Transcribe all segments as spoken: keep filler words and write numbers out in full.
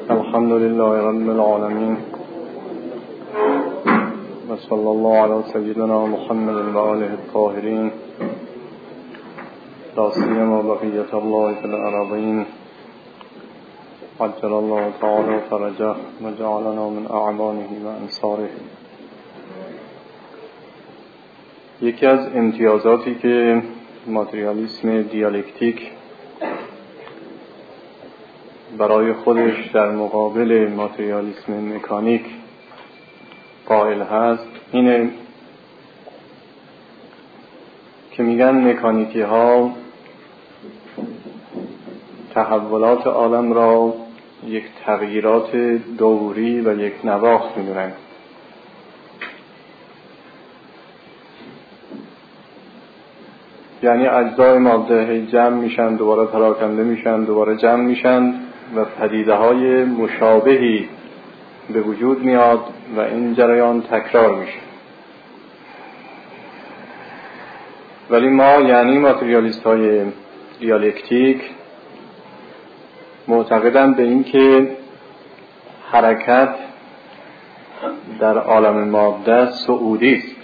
الحمد لله رب العالمين وصلى الله على سيدنا محمد وآله الطاهرين لا سيما بقية الله في الأرضين عجل الله تعالى فرجه وجعلنا من أعوانه وأنصاره. یکی از امتیازاتی که ماتریالیسم دیالکتیک برای خودش در مقابل ماتریالیسم مکانیک قائل هست اینه که میگن مکانیکی ها تحولات عالم را یک تغییرات دوری و یک نواخت میدونن. یعنی اجزای ماده جمع میشن، دوباره پراکنده میشن، دوباره جمع میشن و پدیده های مشابهی به وجود میاد و این جریان تکرار میشه. ولی ما یعنی ماتریالیست های دیالکتیک معتقدند به این که حرکت در عالم ماده صعودی است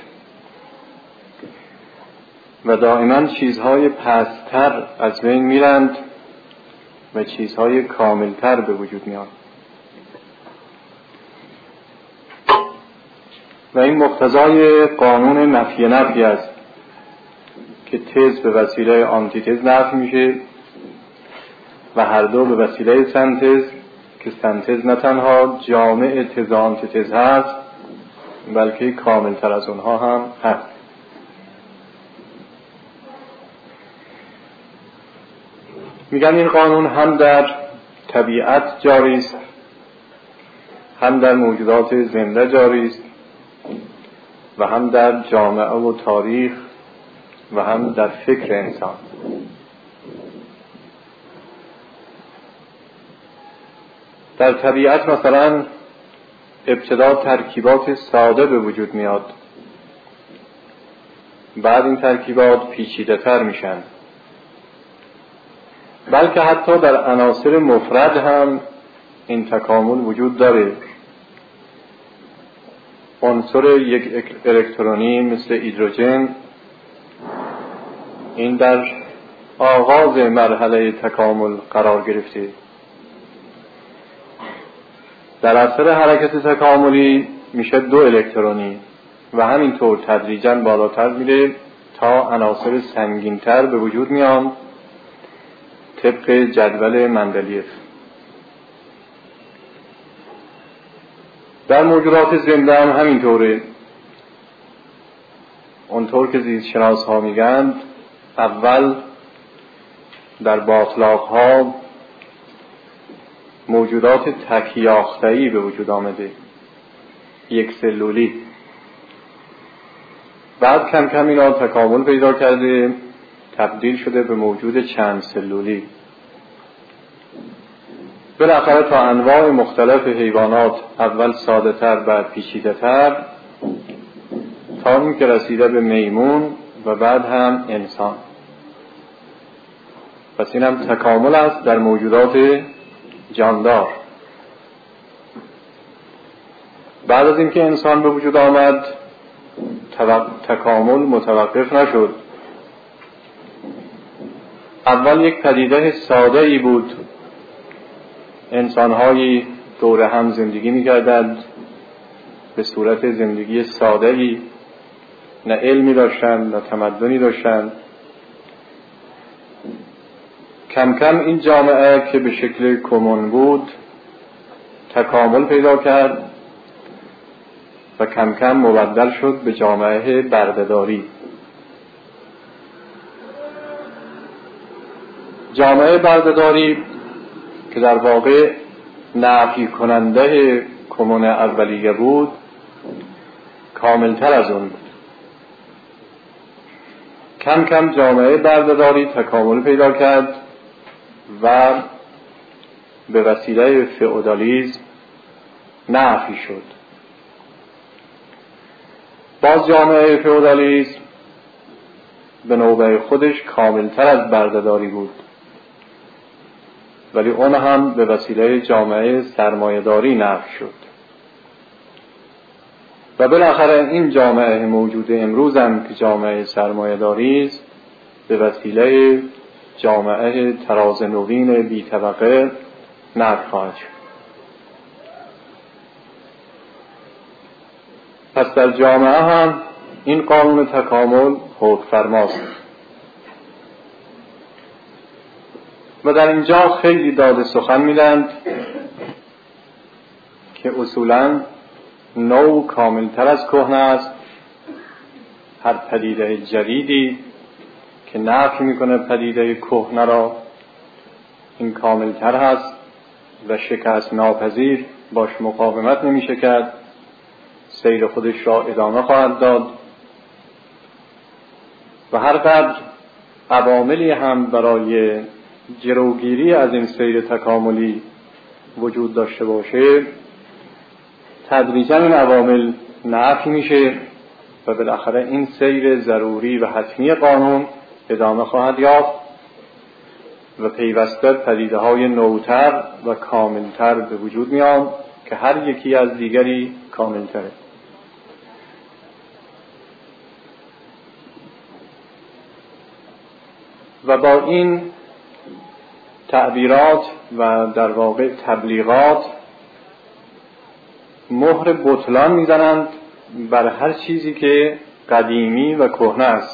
و دائما چیزهای پست‌تر از بین میرند و چیزهای کاملتر به وجود میاد و این مقتضای قانون نفی نفی است که تز به وسیله آنتیتز نفی میشه و هر دو به وسیله سنتز که سنتز نه تنها جامع تز آنتیتز هست بلکه کاملتر از اونها هم هست. میگن این قانون هم در طبیعت جاری است، هم در موجودات زنده جاری است و هم در جامعه و تاریخ و هم در فکر انسان. در طبیعت مثلا ابتدا ترکیبات ساده به وجود میاد، بعد این ترکیبات پیچیده تر میشن، بلکه حتی در عناصر مفرد هم این تکامل وجود داره. عنصر یک الکترونی مثل هیدروژن این در آغاز مرحله تکامل قرار گرفته. در اثر حرکت تکاملی میشه دو الکترونی و همینطور تدریجاً بالاتر میره تا عناصر سنگین‌تر به وجود میان طبق جدول مندلیف. در موجودات زنده هم همینطوره. اونطور که زیست شناس ها میگن اول در باطلاق ها موجودات تکیاخته‌ای به وجود آمده، یک سلولی. بعد کم کم اینا تکامل پیدا کرده، تبدیل شده به موجود چند سلولی. بالاخره تا انواع مختلف حیوانات اول ساده تر بعد پیچیده تر تا این که رسیده به میمون و بعد هم انسان. پس این هم تکامل است در موجودات جاندار. بعد از اینکه انسان به وجود آمد تکامل متوقف نشد. اول یک پدیده ساده ای بود، انسان‌هایی دور هم زندگی می‌کردند به صورت زندگی ساده ای، نه علمی داشتند نه تمدنی داشتند. کم کم این جامعه که به شکل کمون بود تکامل پیدا کرد و کم کم مبدل شد به جامعه بردهداری. جامعه بردهداری که در واقع نفی کننده کمون اولیه بود کاملتر از اون بود. کم کم جامعه بردهداری تکامل پیدا کرد و به وسیله فئودالیسم نفی شد. باز جامعه فئودالیسم به نوبه خودش کاملتر از بردهداری بود ولی اون هم به وسیله جامعه سرمایه‌داری نفی شد و بالاخره این جامعه موجود امروز هم که جامعه سرمایه‌داری است به وسیله جامعه تراز نوین بی طبقه نفی خواهد شد. پس در جامعه هم این قانون تکامل حکم فرماست و در اینجا خیلی داده سخن میدند که اصولاً نو کاملتر از کهنه است. هر پدیده جدیدی که نفی میکنه پدیده کهنه را این کاملتر هست و شکست ناپذیر باش مقاومت نمیشه کرد، سیر خودش را ادامه خواهد داد و هر قدر عواملی هم برای جلوگیری از این سیر تکاملی وجود داشته باشه تدریجاً این عوامل نفی میشه و بالاخره این سیر ضروری و حتمی قانون ادامه خواهد یافت و پیوسته پدیده‌های نوتر و کاملتر به وجود میان که هر یکی از دیگری کاملتره. و با این تعبیرات و در واقع تبلیغات مهر بطلان میزنند بر هر چیزی که قدیمی و کهنه است.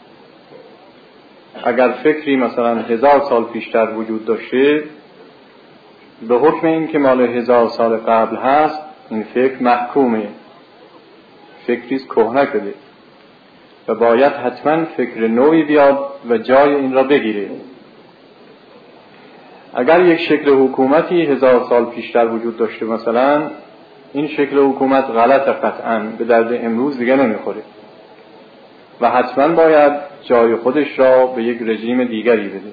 اگر فکری مثلا هزار سال پیشتر وجود داشته، به حکم این که مال هزار سال قبل هست این فکر محکومه، فکریست کهنه شده و باید حتما فکر نوعی بیاد و جای این را بگیره. اگر یک شکل حکومتی هزار سال پیشتر وجود داشته مثلا، این شکل حکومت غلط قطعاً به درد امروز دیگه نمیخوره و حتما باید جای خودش را به یک رژیم دیگری بده.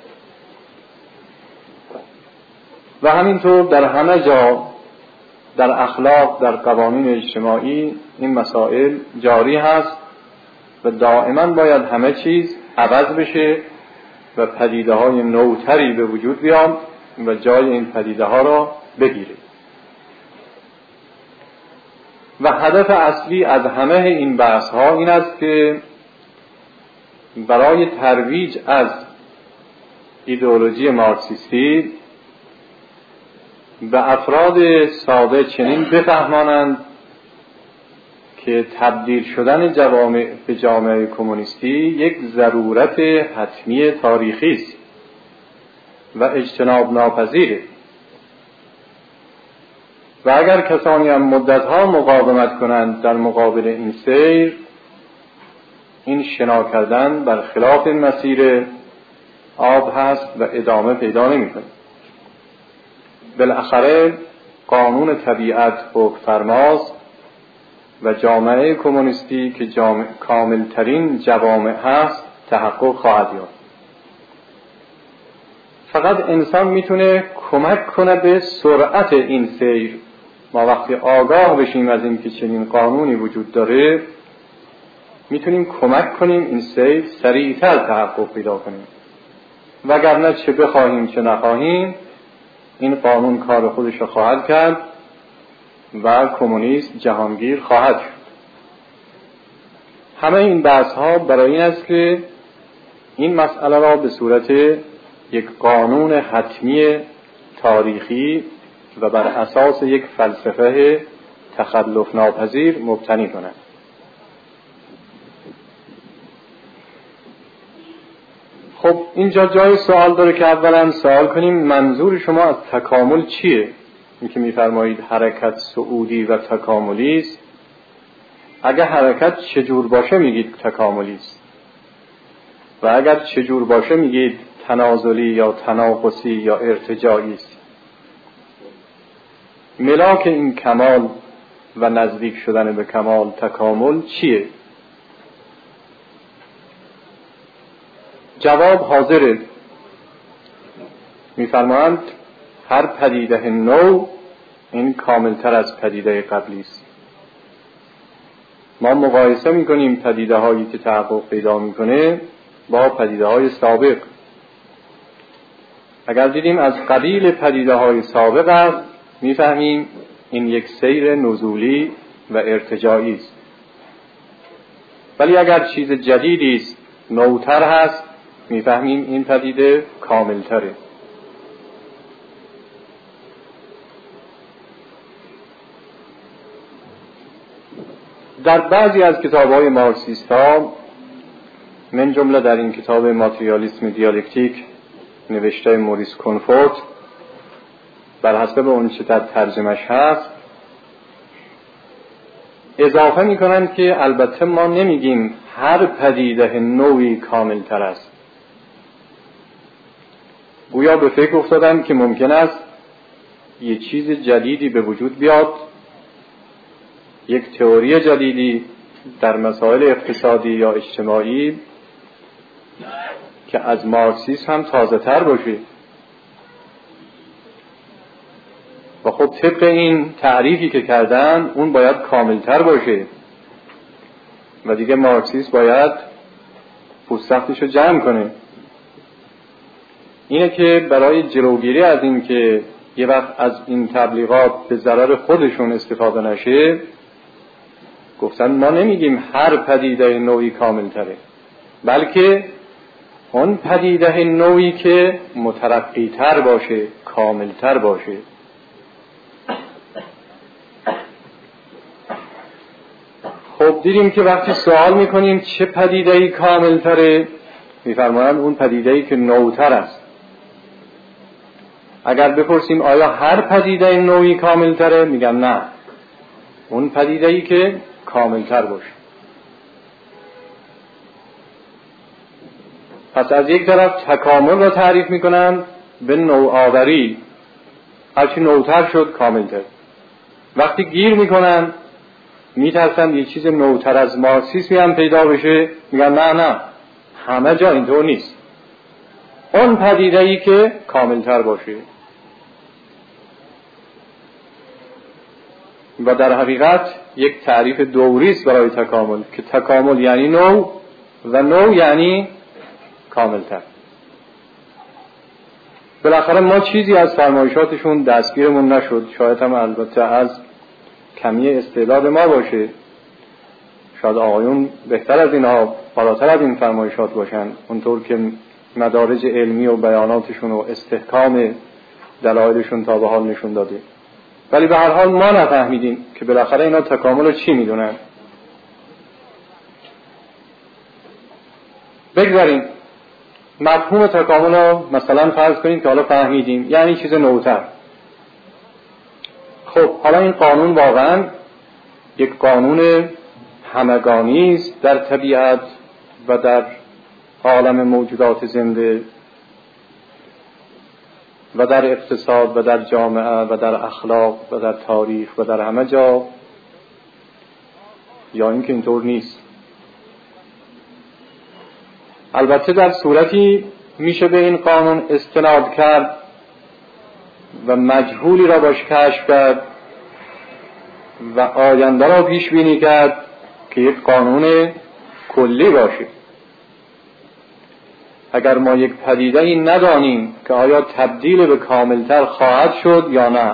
و همینطور در همه جا، در اخلاق، در قوانین اجتماعی این مسائل جاری هست و دائما باید همه چیز عوض بشه و پدیده های نوتری به وجود بیاد و جای این پدیده ها را بگیره. و هدف اصلی از همه این بحث ها این است که برای ترویج از ایدئولوژی مارکسیستی به افراد ساده چنین بفهمانند که تبدیل شدن جوامع به جامعه کمونیستی یک ضرورت حتمی تاریخی است و اجتناب ناپذیره و اگر کسانی هم مدتها مقاومت کنند در مقابل این سیر، این شنا کردن بر خلاف مسیر آب هست و ادامه پیدا نمی‌کنه. بالاخره قانون طبیعت حکم فرماست و جامعه کمونیستی که جامعه کاملترین جوامع هست تحقق خواهد یافت. فقط انسان میتونه کمک کنه به سرعت این سیر. ما وقتی آگاه بشیم از این که چنین قانونی وجود داره، میتونیم کمک کنیم این سیر سریعتر تحقق پیدا کنیم. وگرنه چه بخواهیم چه نخواهیم این قانون کار خودش رو خواهد کرد و کمونیسم جهانگیر خواهد شد. همه این بحث ها برای این است که این مسئله را به صورت یک قانون حتمی تاریخی و بر اساس یک فلسفه تخلف ناپذیر مبتنی کنند. خب اینجا جای سوال داره که اولا سوال کنیم منظور شما از تکامل چیه؟ این که میفرمایید حرکت صعودی و تکاملی است. اگر حرکت چجور باشه میگید تکاملی است و اگر چجور باشه میگید تنازلی یا تناقصی یا ارتجاعی است. ملاک این کمال و نزدیک شدن به کمال تکامل چیه؟ جواب حاضره. میفرمایند هر پدیده نو این کاملتر از پدیده قبلی است. ما مقایسه میکنیم پدیده هایی که تحقق پیدا میکنه با پدیده های سابق اگر دیدیم از قبیل پدیده های سابق است، میفهمیم این یک سیر نزولی و ارتجاعی است. ولی اگر چیز جدیدی است، نوتر هست، میفهمیم این پدیده کاملتره. در بعضی از کتاب‌های مارکسیست‌ها، من جمله در این کتاب ماتریالیسم دیالکتیک نوشته موریس کنفورت، بر حسب اون چه در ترجمهش هست، اضافه می‌کنند که البته ما نمیگیم هر پدیده نوعی کاملتر است. گویا به فکر افتادن که ممکن است یک چیز جدیدی به وجود بیاد، یک تئوری جدیدی در مسائل اقتصادی یا اجتماعی که از مارکسیسم هم تازه تر باشه و خب طبق این تعریفی که کردن اون باید کاملتر باشه و دیگه مارکسیسم باید پوستختش رو جمع کنه. اینه که برای جلوگیری از این که یه وقت از این تبلیغات به ضرر خودشون استفاده نشه، گفتن ما نمیگیم هر پدیده نوعی کاملتره، بلکه اون پدیده نوعی که مترقی تر باشه، کاملتر باشه. خب دیدیم که وقتی سوال میکنیم چه پدیده‌ای کاملتره، میفرمایند اون پدیده‌ای که نوتر است. اگر بپرسیم آیا هر پدیده نوعی کاملتره، میگن نه، اون پدیده‌ای که کاملتر باشه. پس از یک طرف تکامل را تعریف میکنن به نوآوری، هرچی نوتر شد کاملتر. وقتی گیر میکنن میترسن یه چیز نوتر از مارکسیسم هم پیدا بشه، میگن نه نه، همه جا اینطور نیست، اون پدیده‌ای که کاملتر باشه. و در حقیقت یک تعریف دوری است برای تکامل، که تکامل یعنی نو و نو یعنی کاملتر. بالاخره ما چیزی از فرمایشاتشون دستگیرمون نشد، شاید هم البته از کمی استعداد ما باشه، شاید آقایون بهتر از اینها، بالاتر از این فرمایشات باشن، اونطور که مدارج علمی و بیاناتشون و استحکام دلایلشون تا به حال نشون داده. ولی به هر حال ما نفهمیدیم که بالاخره اینا تکامل رو چی میدونن. بگذاریم مفهوم تکامل رو مثلا فرض کنیم که حالا فهمیدیم، یعنی چیز نوتر. خب حالا این قانون واقعا یک قانون همگانی است در طبیعت و در عالم موجودات زنده و در اقتصاد و در جامعه و در اخلاق و در تاریخ و در همه جا، یا اینکه اینطور نیست؟ البته در صورتی میشه به این قانون استناد کرد و مجهولی را باش کشف کرد و آینده را پیش بینی کرد که یک قانون کلی باشه. اگر ما یک پدیده ای ندانیم که آیا تبدیل به کاملتر خواهد شد یا نه،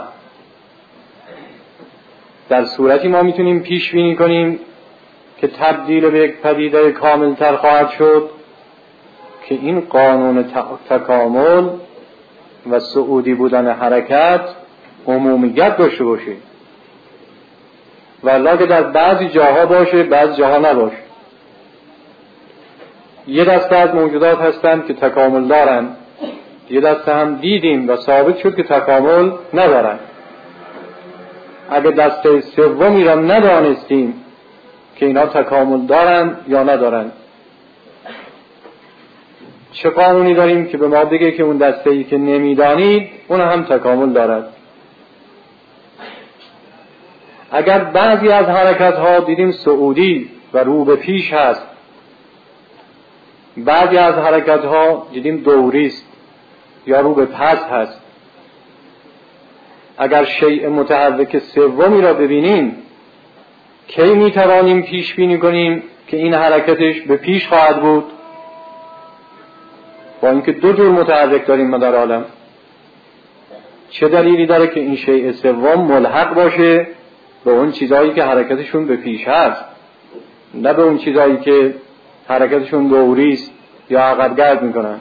در صورتی ما میتونیم پیش بینی کنیم که تبدیل به یک پدیده کاملتر خواهد شد که این قانون تکامل و صعودی بودن حرکت عمومیت داشته باشه، ولی که در بعضی جاها باشه بعضی جاها نباشه. یه دسته از موجودات هستند که تکامل دارن، یه دسته هم دیدیم و ثابت شد که تکامل ندارن. اگه دسته سومی را ندانستیم که اینا تکامل دارن یا ندارن، چه قانونی داریم که به ما بگه که اون دسته‌ای که نمیدانید اون هم تکامل دارد؟ اگر بعضی از حرکت‌ها دیدیم صعودی و رو به پیش هست، بعضی از حرکت‌ها دیدیم دوری است یا رو به پس هست، اگر شیء متحرک سومی را ببینیم، کی میتوانیم پیش بینی کنیم که این حرکتش به پیش خواهد بود؟ با اینکه دو جور متحرک داریم ما در عالم، چه دلیلی داره که این شیء سوم ملحق باشه به اون چیزایی که حرکتشون به پیش هست، نه به اون چیزایی که حرکتشون دوری است یا عقب‌گرد میکنن.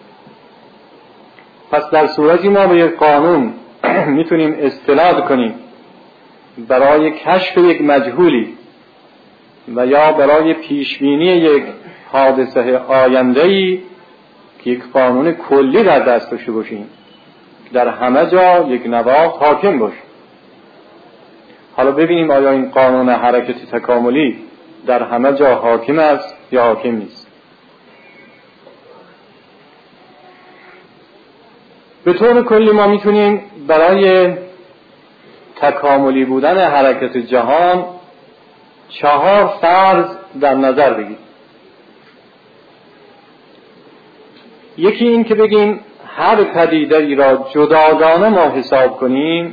پس در صورتی ما به یک قانون میتونیم استناد کنیم برای کشف یک مجهولی و یا برای پیشبینی یک حادثه آینده‌ای که یک قانون کلی در دست داشته باشیم در همه جا یک نواخت حاکم باشه. حالا ببینیم آیا این قانون حرکت تکاملی در همه جا حاکم است یا حاکم نیست. به طور کلی ما میتونیم برای تکاملی بودن حرکت جهان چهار فرض در نظر بگیریم. یکی این که بگیم هر پدیده ای را جداگانه ما حساب کنیم،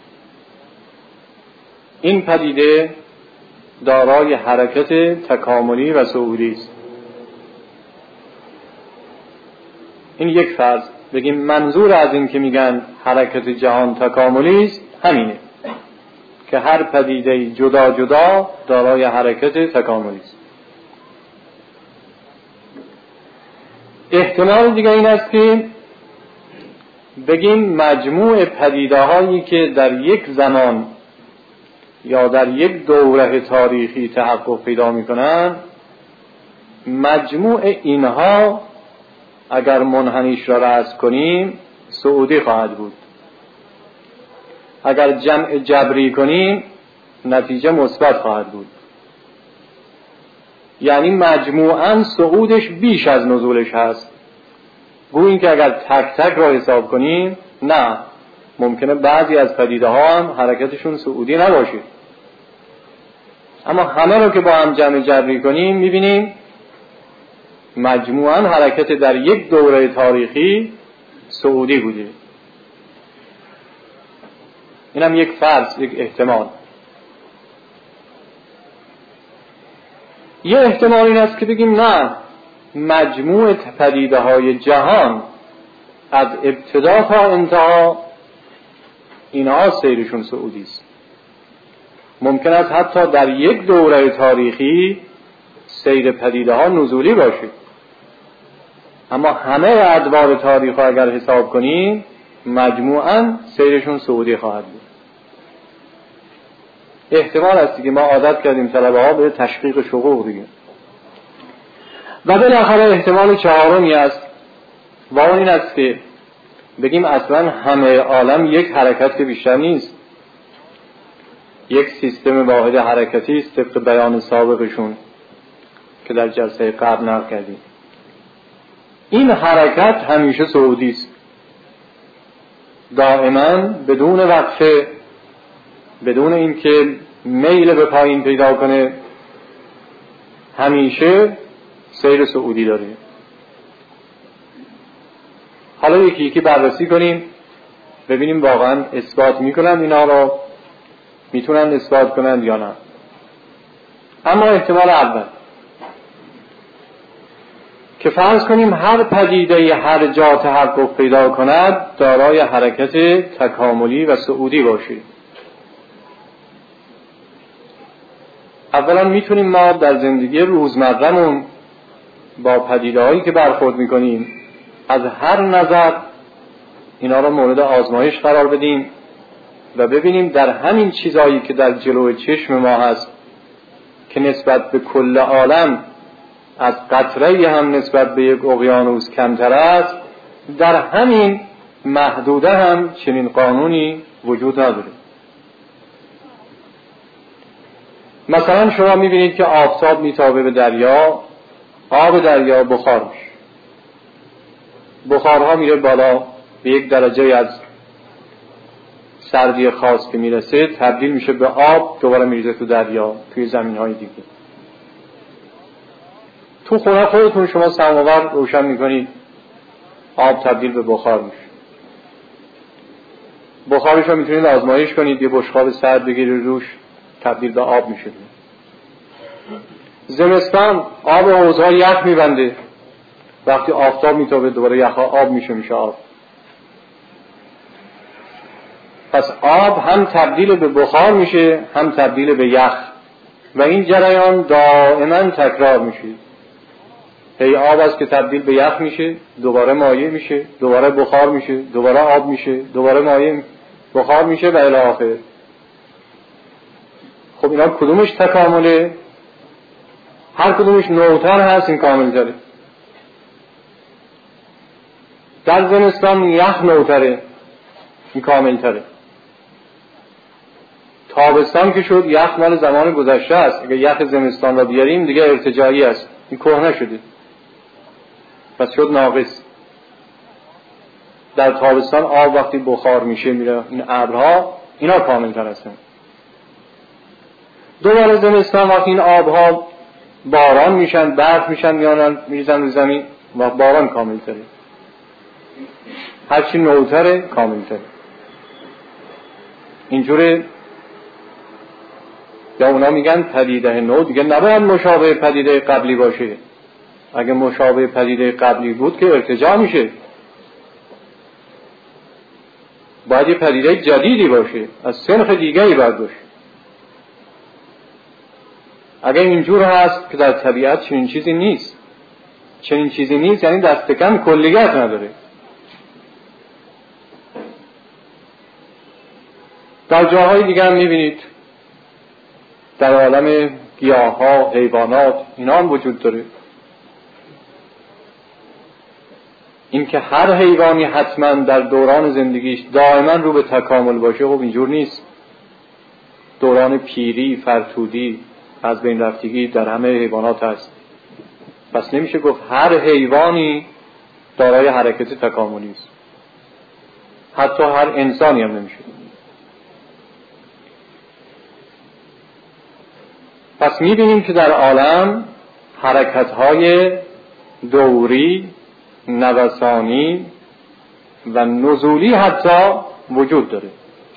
این پدیده دارای حرکت تکاملی و صعودی است. این یک فرض. بگیم منظور از این که میگن حرکت جهان تکاملی است همینه که هر پدیده جدا جدا دارای حرکت تکاملی است. احتمال دیگه این است که بگیم مجموع پدیده هایی که در یک زمان یا در یک دوره تاریخی تحقق پیدا می کنند، مجموع اینها اگر منحنیش را رسم کنیم صعودی خواهد بود. اگر جمع جبری کنیم نتیجه مثبت خواهد بود. یعنی مجموعاً صعودش بیش از نزولش هست. گوییم که اگر تک تک را حساب کنیم نه، ممکنه بعضی از پدیده ها هم حرکتشون صعودی نباشه، اما همه رو که با هم جمع جبری کنیم میبینیم مجموعاً حرکت در یک دوره تاریخی صعودی بوده. اینم یک فرض، یک احتمال. یه احتمال این است که بگیم نه، مجموع پدیده های جهان از ابتدا تا انتها اینها سیرشون صعودی است. ممکن است حتی در یک دوره تاریخی سیر پدیده ها نزولی باشه، اما همه ادوار تاریخ ها اگر حساب کنیم مجموعاً سیرشون صعودی خواهد بود. احتمال است که ما عادت کردیم طلبه ها به تشقیق شقوق دیگه. و بالاخره احتمال چهارمی است و اون این است که بگیم اصلا همه عالم یک حرکت که بیشتر نیست، یک سیستم واحد حرکتی است طبق بیان سابقشون که در جلسه قبل نقل کردیم. این حرکت همیشه صعودی است، دائما بدون وقفه، بدون اینکه میل به پایین پیدا کنه، همیشه سیر صعودی داره. حالا یکی یکی بررسی کنیم ببینیم واقعا اثبات میکنند اینا رو، میتونن اثبات کنند یا نه. اما احتمال اول که فرض کنیم هر پدیده هر جا تحقق پیدا کند دارای حرکت تکاملی و صعودی باشه. اولا میتونیم ما در زندگی روزمره‌مون با پدیده‌هایی که برخورد میکنیم از هر نظر اینا رو مورد آزمایش قرار بدیم و ببینیم در همین چیزایی که در جلوی چشم ما هست که نسبت به کل عالم از قطره‌ای هم نسبت به یک اقیانوس کمتر است، در همین محدوده هم چنین قانونی وجود نداره. مثلا شما میبینید که آفتاب میتابه به دریا، آب دریا بخار میشه، بخارها میره بالا، به یک درجه از سردی خاص که میرسه تبدیل میشه به آب، دوباره میریزه تو دریا، توی زمینهای دیگه. تو خونه خودتون شما سماور روشن میکنید، آب تبدیل به بخار میشه. بخارش رو میتونید آزمایش کنید، یه بشقاب سرد بگیرید روش، تبدیل به آب میشه. زمستان آب حوضها یخ میبنده، وقتی آفتاب میتابه دوباره یخها آب میشه، میشه آب. پس آب هم تبدیل به بخار میشه هم تبدیل به یخ و این جریان دائما تکرار میشه. هی آب است که تبدیل به یخ میشه، دوباره مایع میشه، دوباره بخار میشه، دوباره آب میشه، دوباره مایع بخار میشه و الی آخر. خب اینا کدومش تکامله؟ هر کدومش نوتر هست، این کامل تره. در زمستان یخ نوتره، این کامل تره. تابستان که شد یخ مال زمان گذشته است. اگه یخ زمستان را بیاریم دیگه ارتجاعی است، این کهنه شده پس شد ناقص. در تابستان آب وقتی بخار میشه میره این ابرها، اینا کامل تر هستن. دوباره زمستان وقتی این آبها باران میشن، برف میشن، میانن میریزن رو زمین و باران کامل تره. هرچی نوتره کامل تره. اینجوره. یا اونا میگن پدیده نو دیگه نباید مشابه پدیده قبلی باشه. اگه مشابه پدیده قبلی بود که ارتجاع میشه، باید یه پدیده جدیدی باشه، از سنخ دیگری باید باشه. اگه اینجور هست که در طبیعت چنین چیزی نیست، چنین چیزی نیست یعنی دست کم کلیت نداره. در جاهای دیگه هم میبینید در عالم گیاه ها، حیوانات، اینا هم وجود داره. این که هر حیوانی حتما در دوران زندگیش دائما رو به تکامل باشه، خب اینجور نیست. دوران پیری، فرتودی، از بین رفتگی در همه حیوانات هست. پس نمیشه گفت هر حیوانی دارای حرکت تکاملی است. حتی هر انسانی هم نمیشه. پس میبینیم که در عالم حرکت‌های دوری، نوسانی و نزولی حتی وجود داره.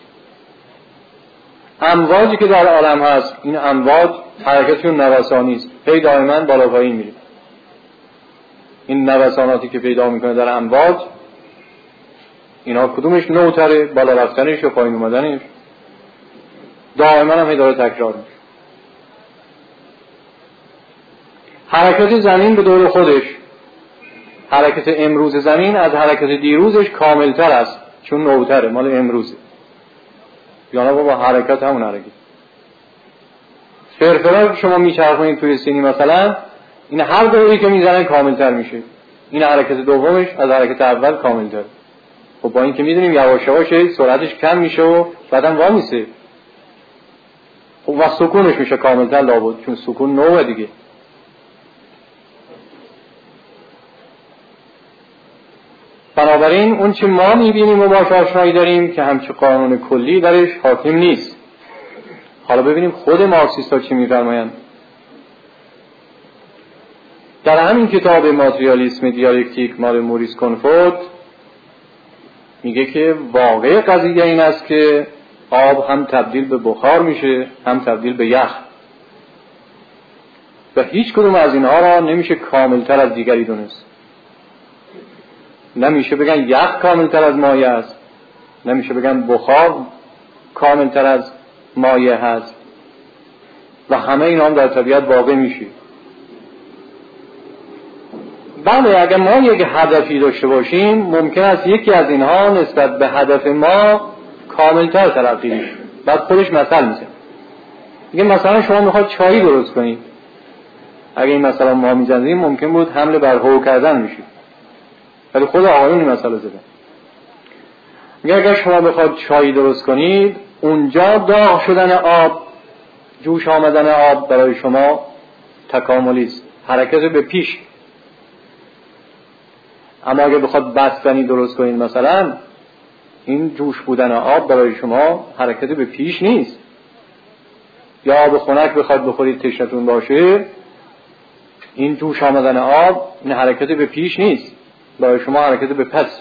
امواجی که در عالم هست، این امواج حرکتشون نوسانی است، هی دائما بالا پایین میره. این نوساناتی که پیدا میکنه در امواج، اینا کدومش نوتره؟ بالا رفتنش و پایین اومدنش دائما هم هی داره تکرار میشه. حرکت زمین به دور خودش، حرکت امروز زمین از حرکت دیروزش کاملتر است، چون نوتره، مال امروزه. یعنی با حرکت همون حرکت. فرفره که شما میچرخونید توی سینی مثلا، این هر دوری که میزنن کاملتر میشه. این حرکت دومش از حرکت اول کاملتر. خب با این که میدونیم یواش یواش سرعتش کم میشه و بعدم وامیسه. خب وقت سکونش میشه کاملتر لابد، چون سکون نوه دیگه. بنابراین اون چه ما میبینیم و باش آشنایی داریم که همچه قانون کلی درش حاکم نیست. حالا ببینیم خود مارکسیستا چی میفرمایند. در همین کتاب ماتریالیسم دیالکتیک مال موریس کنفورت میگه که واقع قضیه این است که آب هم تبدیل به بخار میشه هم تبدیل به یخ و هیچ کدوم از اینها را نمیشه کاملتر از دیگری دونست. نمیشه بگن یخ کاملتر از مایع است، نمیشه بگن بخار کاملتر از مایع هست و همه اینا هم در طبیعت واقع میشه. بله اگر ما یک هدفی داشته باشیم ممکن است یکی از اینها نسبت به هدف ما کاملتر تلقی بشه. بعد خودش مثل میزنه. میگه مثلا شما میخواید چای درست کنید، اگه این مثلا ما میزنیم ممکن بود حمله بر هو کردن میشه، ولی خود آقایون این مسئله زدن. میگه اگر شما بخواید چای درست کنید، اونجا داغ شدن آب، جوش آمدن آب برای شما تکاملی است، حرکت به پیش. اما اگر بخواد بستنی درست کنید مثلا، این جوش بودن آب برای شما حرکت به پیش نیست. یا آب خنک بخواد بخورید تشنتون باشه، این جوش آمدن آب این حرکت به پیش نیست، برای شما حرکت به پس.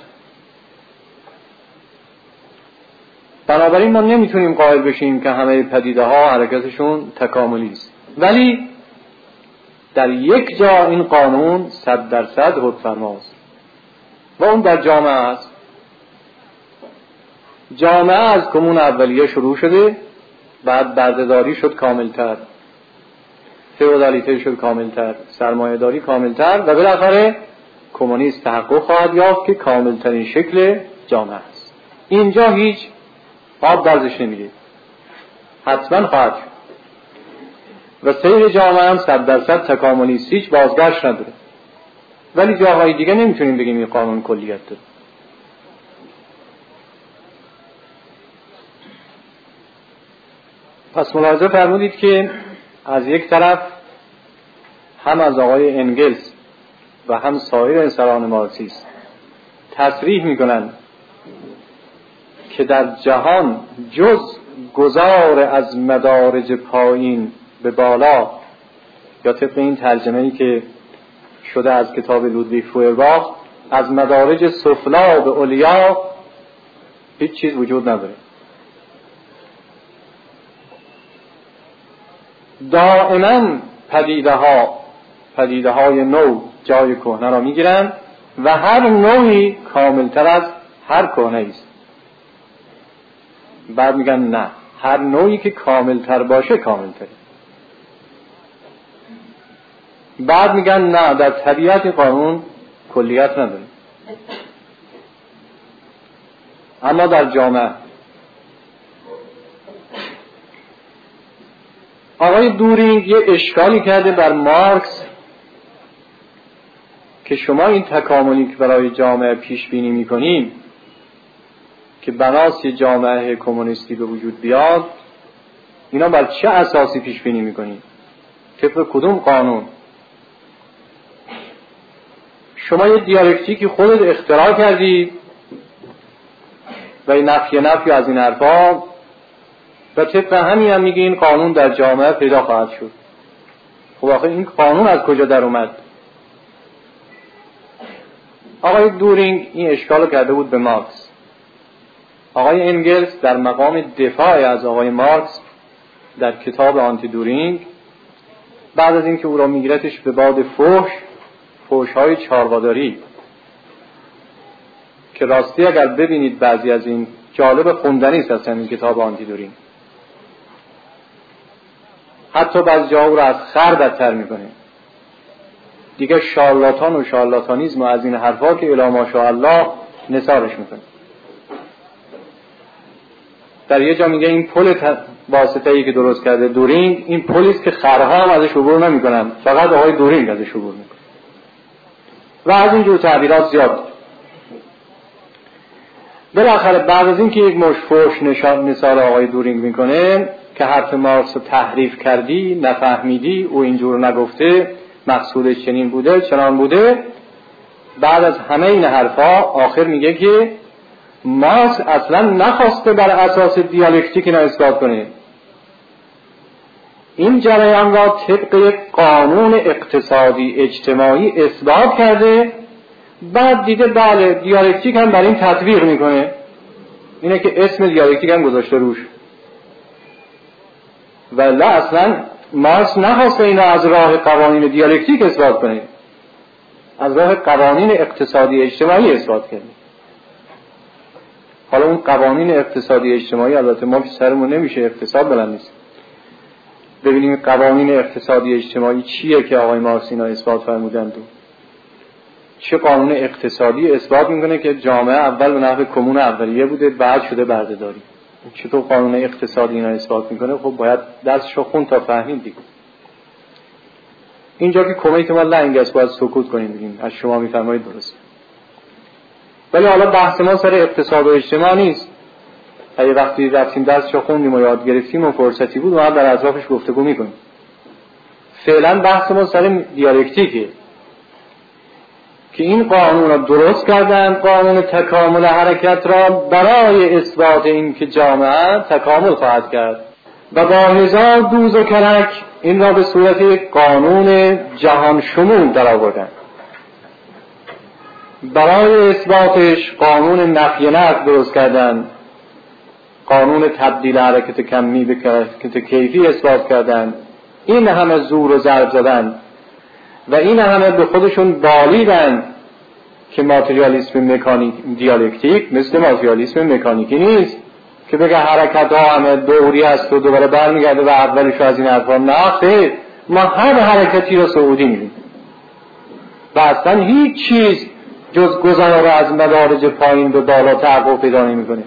بنابراین ما نمیتونیم قائل بشیم که همه پدیده ها حرکتشون تکاملی است، ولی در یک جا این قانون صد درصد حکم‌فرماست و اون در جامعه است. جامعه از کمون اولیه شروع شده، بعد بردهداری شد کاملتر، فئودالیته شد کاملتر، سرمایه‌داری کاملتر و بالاخره کمونیسم تحقق خواهد یافت که کاملترین شکل جامعه است. اینجا هیچ آب درزش نمیده، حتما خواهد شد و سیر جامعه هم صد درصد تکاملی است، هیچ بازگشت نداره. ولی جاهای دیگه نمیتونیم بگیم این قانون کلیت داره. پس ملاحظه فرمودید که از یک طرف هم از آقای انگلز و هم سایر انسان مارکسیست تصریح میکنن که در جهان جز گذار از مدارج پایین به بالا، یا طبق این ترجمه‌ای که شده از کتاب لودویگ فویرباخ، از مدارج سفلا به علیا هیچ چیز وجود نداره. دائما پدیده ها پدیده های نو جای کهنه را میگیرند و هر نوعی کاملتر از هر کهنه است. بعد میگن نه، هر نوعی که کاملتر باشه کاملتره. بعد میگن نه، در طبیعت قانون کلیت نداره. اما در جامعه آقای دورینگ یه اشکالی کرده بر مارکس که شما این تکاملی که برای جامعه پیش بینی میکنیم که بناس یه جامعه کمونیستی به وجود بیاد، اینا بر چه اساسی پیش بینی میکنیم؟ طبق کدوم قانون؟ شما یه دیالکتیکی خودت اختراع کردی و این نفی نفی از این حرفا و طبق همین هم میگه این قانون در جامعه پیدا خواهد شد. خب آخه این قانون از کجا در اومد؟ آقای دورینگ این اشکال کرده بود به مارکس. آقای انگلز در مقام دفاع از آقای مارکس در کتاب آنتی دورینگ بعد از اینکه او را میگیرتش به باد فحش فحش‌های چارباداری که راستی اگر ببینید بعضی از این جالب خوندنی است اصلا این کتاب آنتی دورینگ، حتی بعضی جاها رو از خر بدتر میکنه دیگه. شارلاتان و شارلاتانیزم و از این حرفا که الی ماشاءالله نثارش میکنه. در یه جا میگه این پل واسطه‌ای که درست کرده دورینگ، این پلی است که خرها هم ازش عبور نمیکنن، فقط آقای دورینگ ازش عبور میکنه. و از این جور تعبیرات زیاد. بالاخره بعد از اینکه یک مش فحش نشان نثار آقای دورینگ میکنه که حرف مارکس رو تحریف کردی، نفهمیدی، او اینجور نگفته، مقصودش چنین بوده، چنان بوده، بعد از همه این حرفا آخر میگه که مارکس اصلا نخواسته بر اساس دیالکتیک اینو اثبات کنه. این جریان را طبق یک قانون اقتصادی اجتماعی اثبات کرده، بعد دیده بله دیالکتیک هم بر این تطبیق میکنه. اینه که اسم دیالکتیک هم گذاشته روش. ولی اصلا مارکس نخواسته اینو از راه قوانین دیالکتیک اثبات کنه، از راه قوانین اقتصادی اجتماعی اثبات کرده. حالا اون قوانین اقتصادی اجتماعی البته ما که سرمون نمیشه، اقتصاد بلند نیست. ببینیم قوانین اقتصادی اجتماعی چیه که آقای مارکس اینا اثبات فرمودند. چه قانون اقتصادی اثبات میکنه که جامعه اول به نحو کمون اولیه بوده، بعد شده بردهداری؟ چطور قانون اقتصادی اینا اثبات میکنه؟ خب باید دستشو خون تا فهمید دیگه. اینجا که کمیت ما لنگ است باید سکوت کنیم بگیم از شما میفرمایید درست. ولی حالا بحث ما سر اقتصاد و اجتماع نیست. اگه وقتی رفتیم دستشو خوندیم و یاد گرفتیم و فرصتی بود ما در اطرافش گفتگو میکنیم. فعلا بحث ما سر دیالکتیکه که این قانون را درست کردن، قانون تکامل حرکت را برای اثبات این که جامعه تکامل خواهد کرد و با هزار دوز و کلک این را به صورت یک قانون جهان شمول در آوردن. برای اثباتش قانون نفی نقد درست کردن، قانون تبدیل حرکت کمی به حرکت کیفی اثبات کردن. این همه زور و ضرب زدن و این همه به خودشون بالیدن که ماتریالیسم مکانیک دیالکتیک مثل ماتریالیسم مکانیکی نیست که بگه حرکت ها همه دوری است و دوباره برمیگرده و اولش از این حرفا. نه، ما هر حرکتی را صعودی می‌بینیم و اصلا هیچ چیز جز گذار از مدارج پایین به بالا تحقق پیدا نمی‌کنه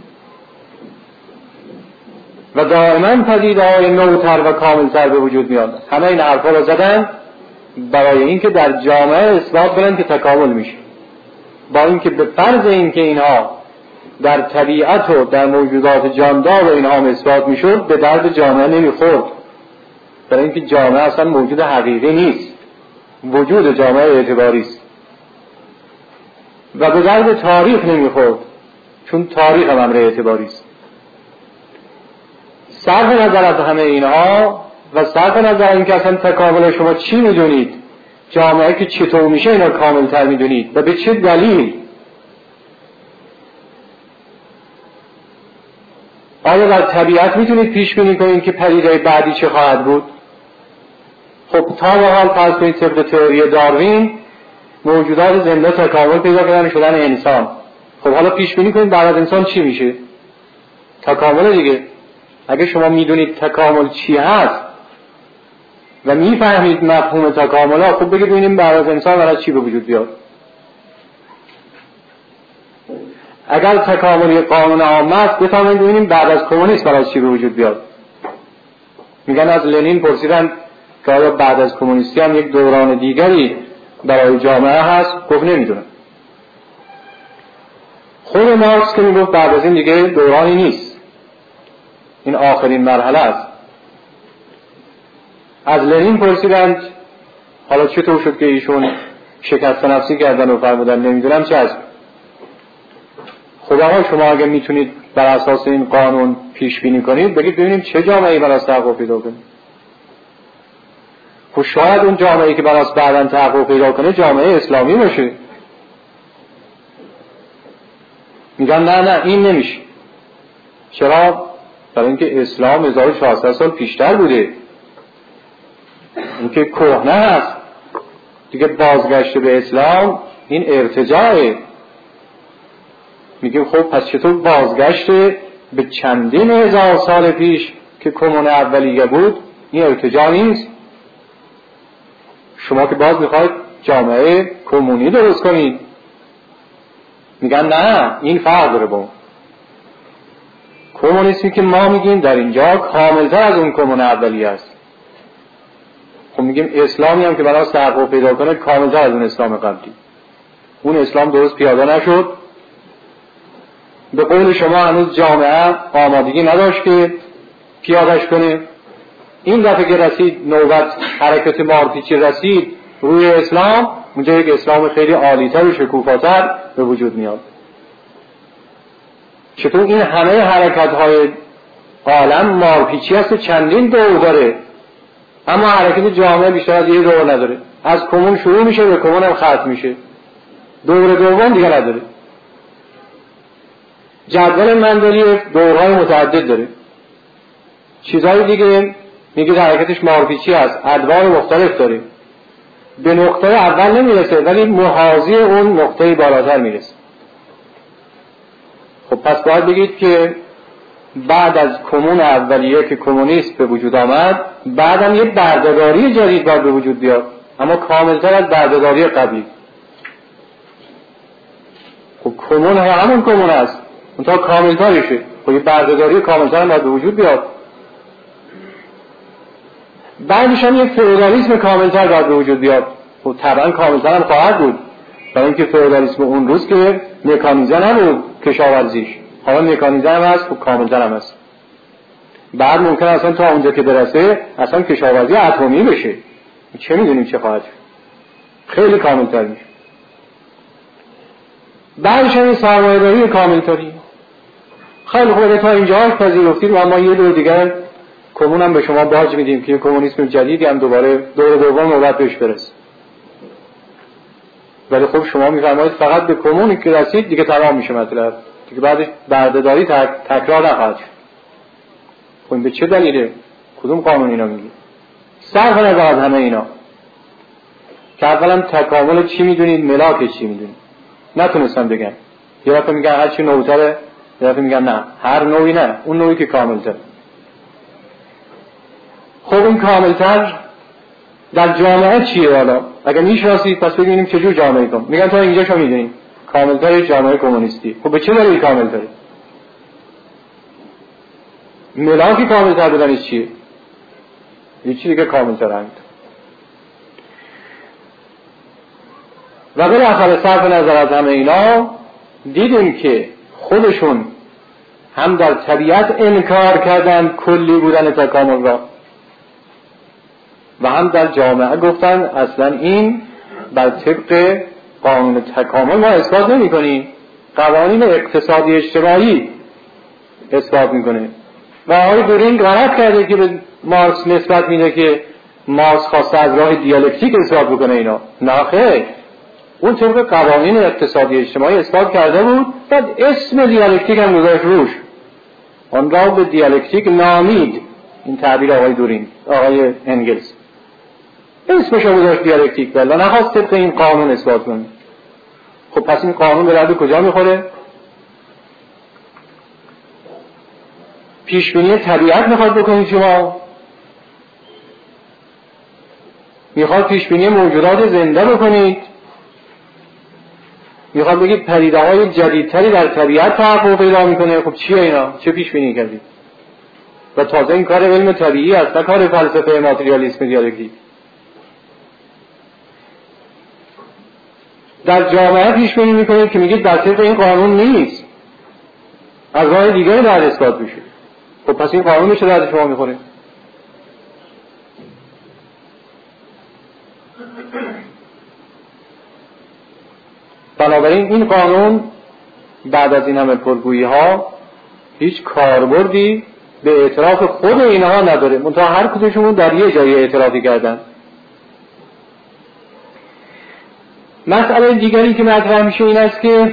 و دائما پدیده‌های نوتر و کاملتر به وجود میاد. همه این حرفا را زدن برای اینکه در جامعه اثبات کنن که تکامل میشه، با اینکه به فرض اینکه اینها در طبیعت و در موجودات جاندار و اینها اثبات میشد به درد جامعه نمیخورد، برای اینکه جامعه اصلا موجود حقیقی نیست، وجود جامعه اعتباری است و به درد تاریخ نمیخورد چون تاریخ هم امر اعتباری است. صرف نظر از همه اینها و صرف نظر اینکه اصلا تکامل شما چی میدونید، جامعه که چطور میشه اینا کاملتر میدونید و به چه دلیل، آیا در طبیعت میتونید پیش بینی کنید که پدیده بعدی چه خواهد بود؟ خب تا به حال فرض کنید طبق تئوری داروین موجودات زنده تکامل پیدا کردن شدن انسان. خب حالا پیش بینی کنید بعد از انسان چی میشه؟ تکامل دیگه. اگه شما میدونید تکامل چی هست و میفهمید مفهوم تکامل ها، خب بگید ببینیم بعد از انسان برای چی به وجود بیاد. اگر تکامل یک قانون عام است بفهمید ببینیم بعد از کمونیسم برای چی به وجود بیاد. میگن از لنین پرسیدن که آیا بعد از کمونیستی هم یک دوران دیگری برای جامعه هست؟ گفت نمیدونم. خود مارکس که میگفت بعد از این دیگه دورانی نیست، این آخرین مرحله است. از لنین پرسیدند حالا چطور شد که ایشون شکست نفسی کردن و فرمودن نمیدونم چه است. خداها شما اگه میتونید بر اساس این قانون پیش بینی کنید بگید ببینیم چه جامعه‌ای براش تحقق پیدا کنه. خب شاید اون جامعه‌ای که براش بعداً تحقق پیدا کنه جامعه اسلامی باشه. میگن نه نه این نمیشه. چرا؟ برای اینکه اسلام هزار و چهارصد سال پیشتر بوده، اینکه کهنه هست دیگه، بازگشت به اسلام این ارتجاعه. میگیم خب پس چطور بازگشت به چندین هزار سال پیش که کمون اولیه بود این ارتجاع نیست؟ شما که باز میخواید جامعه کمونی درست کنید. میگن نه این فرق داره با اون کمونیسمی که ما میگیم در اینجا کاملتر از اون کمون اولیه است. خب میگیم اسلامی هم که برای تحقق پیدا کنه کاملتر از اون اسلام قبلی. اون اسلام درست پیاده نشد، به قول شما هنوز جامعه آمادگی نداشت که پیادهش کنه. این دفعه که رسید نوبت حرکت مارپیچی رسید روی اسلام، اونجا یک اسلام خیلی عالی‌تر و شکوفاتر به وجود میاد. چطور این همه حرکت‌های عالم مارپیچی هست، چندین دور داره، اما حرکت جامعه بیشتر از یه دور نداره. از کمون شروع میشه به کمون هم ختم میشه، دور دوم دیگه نداره. جدول مندلیف دورهای متعدد داره. چیزهای دیگه میگه حرکتش مارپیچی هست، ادوار مختلف داره، به نقطه اول نمیرسه ولی محاذی اون نقطه بالاتر میرسه. خب پس باید بگید که بعد از کمون اولیه که کمونیست به وجود آمد بعدم یه بردهداری جدید باید به وجود بیاد، اما کاملتر از بردهداری قبلی. خب کمون همون کمون است، اون تا کاملترشه. خب یه بردهداری کاملتر هم باید به وجود بیاد. بعدش هم یک فئودالیسم کاملتر باید به وجود بیاد. خب طبعا کاملتر هم خواهد بود، برای اینکه فئودالیسم اون روز که مکانیزه نبود کشاورزیش، حالا مکانیزه هم هست، خب کاملتر هم هست. بعد ممکن اصلا تا اونجا که برسه اصلا کشاورزی اتمی بشه، چه میدونیم چه خواهد شد، خیلی کاملتر میشه. بعدش هم سرمایه‌داری کاملتری. خیلی خوبه تا اینجاش پذیرفتید و ما یه دور دیگر کمون هم به شما باج میدیم که کمونیسم جدیدی هم دوباره دور دوم نوبت بهش برسه. ولی خب شما میفرمایید فقط به کمونی که رسید دیگه تمام میشه مطلب، دیگه بعدش بردهداری تک... تکرار نخواهد شد. خب این به چه دلیله؟ کدوم قانون اینا میگه؟ صرف نظر از همه اینا که اولا تکامل چی میدونید، ملاک چی میدونید. نتونستن بگن. یه وقت میگن هر چی نوتره، یه وقت میگن نه هر نوعی نه، اون نوعی که کاملتر. خب این کاملتر در جامعه چیه حالا؟ اگر میشناسید پس ببینیم چجور جامعه کن. میگن تا اینجا شو میدونیم کاملتر جامعه کمونیستی. خب به چه دلیل کاملتره؟ ملاکی کاملتر بدنش چیه؟ یه چیزی که کاملتر هست. و بالاخره صرف نظر از همه اینا دیدیم که خودشون هم در طبیعت انکار کردن کلی بودن تکامل را و هم در جامعه گفتن اصلا این بر طبق قانون تکامل ما اثبات نمی کنیم، قوانین اقتصادی اجتماعی اثبات میکنه. و آقای دورینگ غلط کرده که به مارکس نسبت میده که مارکس خواسته از راه دیالکتیک اثبات بکنه اینا. نه خیر، اون طبق قوانین اقتصادی اجتماعی اثبات کرده بود، بعد اسم دیالکتیک هم گذاشت روش، آن را به دیالکتیک نامید. این تعبیر آقای دورینگ، آقای انگلز اسمش رو گذاشت دیالکتیک، ولی نخواست طبق این قانون اثبات کنه. خب پس این قانون به درد کجا میخوره؟ پیشبینی طبیعت میخواد بکنید شما؟ میخواد پیشبینی موجودات زنده بکنید؟ میخواد بگید پدیده‌های جدیدتری در طبیعت تحقق پیدا میکنه؟ خب چیه اینا؟ چه پیشبینی کردید؟ و تازه این کار علم طبیعی است، نه کار فلسفه ماتریالیسم دیالکتیک. در جامعه پیشبینی میکنید که میگید در طبق این قانون نیست، از راه دیگری در اثبات بشه. خب پس این قانون میشه درد شما میخوره؟ بنابراین این قانون بعد از این همه پرگویی ها هیچ کاربردی به اعتراف خود اینها نداره، منتها هر کدومشون در یه جایی اعترافی کردن. مسئله دیگری که مطرح میشه این است که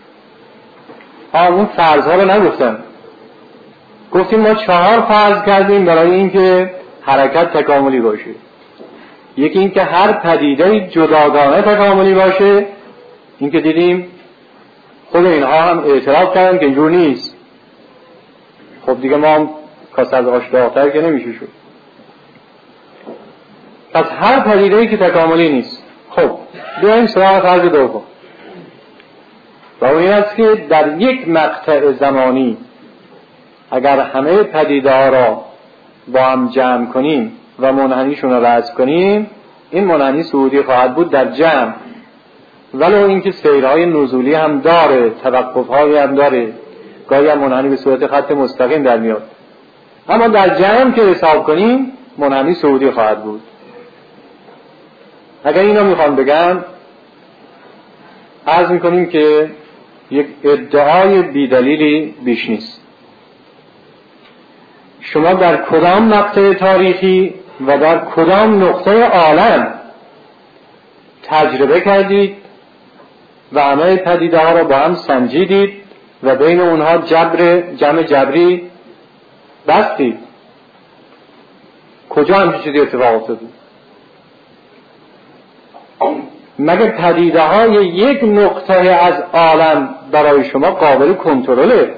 اون فرضها رو نگفتن. گفتیم ما چهار فرض کردیم برای اینکه حرکت تکاملی باشه. یکی اینکه هر پدیده جداگانه تکاملی باشه، این که دیدیم خود اینها هم اعتراف کردن که اینجور نیست. خب دیگه ما هم کاست از آش داغ‌تر که نمیشه شد. پس هر پدیده‌ای که تکاملی نیست. خب بیاییم سراغ فرض دوم، و اون این است که در یک مقطع زمانی اگر همه پدیده ها را با هم جمع کنیم و منحنیشون را رد کنیم، این منحنی صعودی خواهد بود در جمع، ولو اینکه سیرهای نزولی هم داره، توقف‌هایی هم داره، گاهی هم منحنی به صورت خط مستقیم در میاد، اما در جمع که حساب کنیم منحنی صعودی خواهد بود. اگر اینو میخوام بگم عرض میکنیم که یک ادعای بیدلیلی بیش نیست. شما در کدام مقطع تاریخی و در کدام نقطه عالم تجربه کردید و همه پدیده ها را با هم سنجیدید و بین اونها جبر جمع جبری بستید؟ کجا همچین چیزی اتفاق افتاده؟ مگه پدیده های یک نقطه از عالم برای شما قابل کنترله؟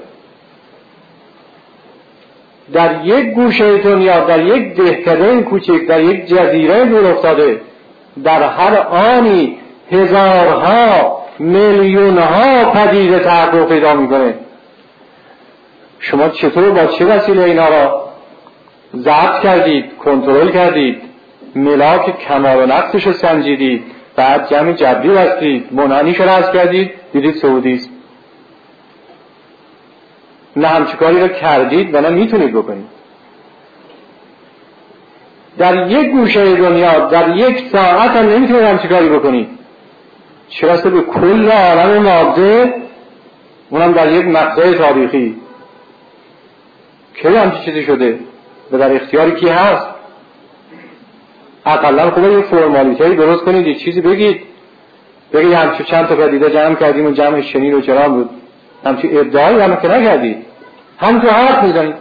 در یک گوشه دنیا، در یک دهکده کوچک، در یک جزیره دور افتاده، در هر آنی هزارها میلیونها پدیده تحقق پیدا میکنه. شما چطور با چه وسیله اینا را ضبط کردید، کنترل کردید، ملاک کمال و نقصش رو سنجیدید، بعد جمع جبری بستید، منحنیش رو رسم کردید، دیدید سعودی است؟ نه همچه کاری رو کردید و نه میتونید بکنید. در یک گوشه دنیا در یک ساعت هم نمیتونید همچه کاری بکنید، چه رسه به کل عالم ماده، اونم در یک مقطع تاریخی. که همچه چیزی شده و در اختیاری کی هست؟ اقلا خوبه یک فرمالیتهی درست کنید، یک چیزی بگید، بگید همچه چند تا پدیده جمع کردیم و جمع شنین و چرام بود. همچه ادعایی هم که نکردید، هم تو حرف میزنید.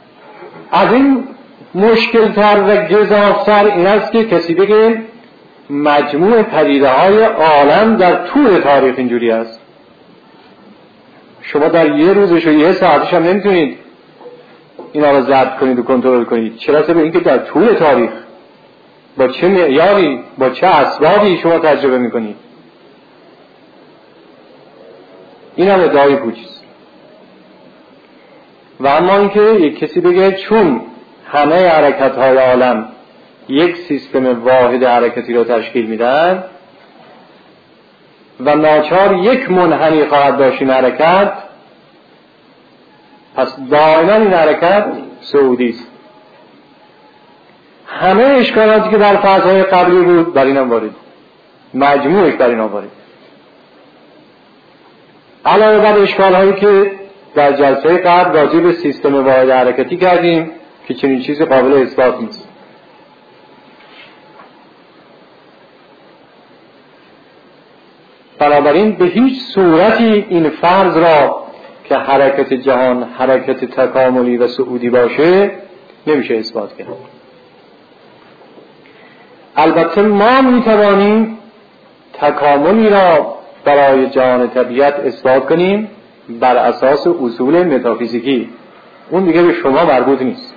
از این مشکل تر و گزافتر این است که کسی بگه مجموع پدیده های عالم در طول تاریخ اینجوری است. شما در یه روزش و یه ساعتش هم نمیتونید اینا رو ضبط کنید و کنترل کنید، چه رسه به اینکه در طول تاریخ با چه معیاری، با چه اسبابی شما تجربه میکنید. این هم ادعای پوچیست. و اما اینکه یک کسی بگه چون همه حرکت های عالم یک سیستم واحد حرکتی رو تشکیل میدن و ناچار یک منحنی خواهد داشت این حرکت، پس دائما این حرکت صعودی است. همه اشکالاتی که در فازهای قبلی بود بر اینم وارد، مجموعش بر اینم وارد. علاوه بر اشکالهایی که در جلسه قبل راجع به سیستم واحد حرکتی کردیم که چنین چیزی قابل اثبات نیست. بنابراین به هیچ صورتی این فرض را که حرکت جهان حرکت تکاملی و صعودی باشه نمیشه اثبات کرد. البته ما میتوانیم تکاملی را برای جهان طبیعت اثبات کنیم بر اساس اصول متافیزیکی. اون دیگه به شما مربوط نیست،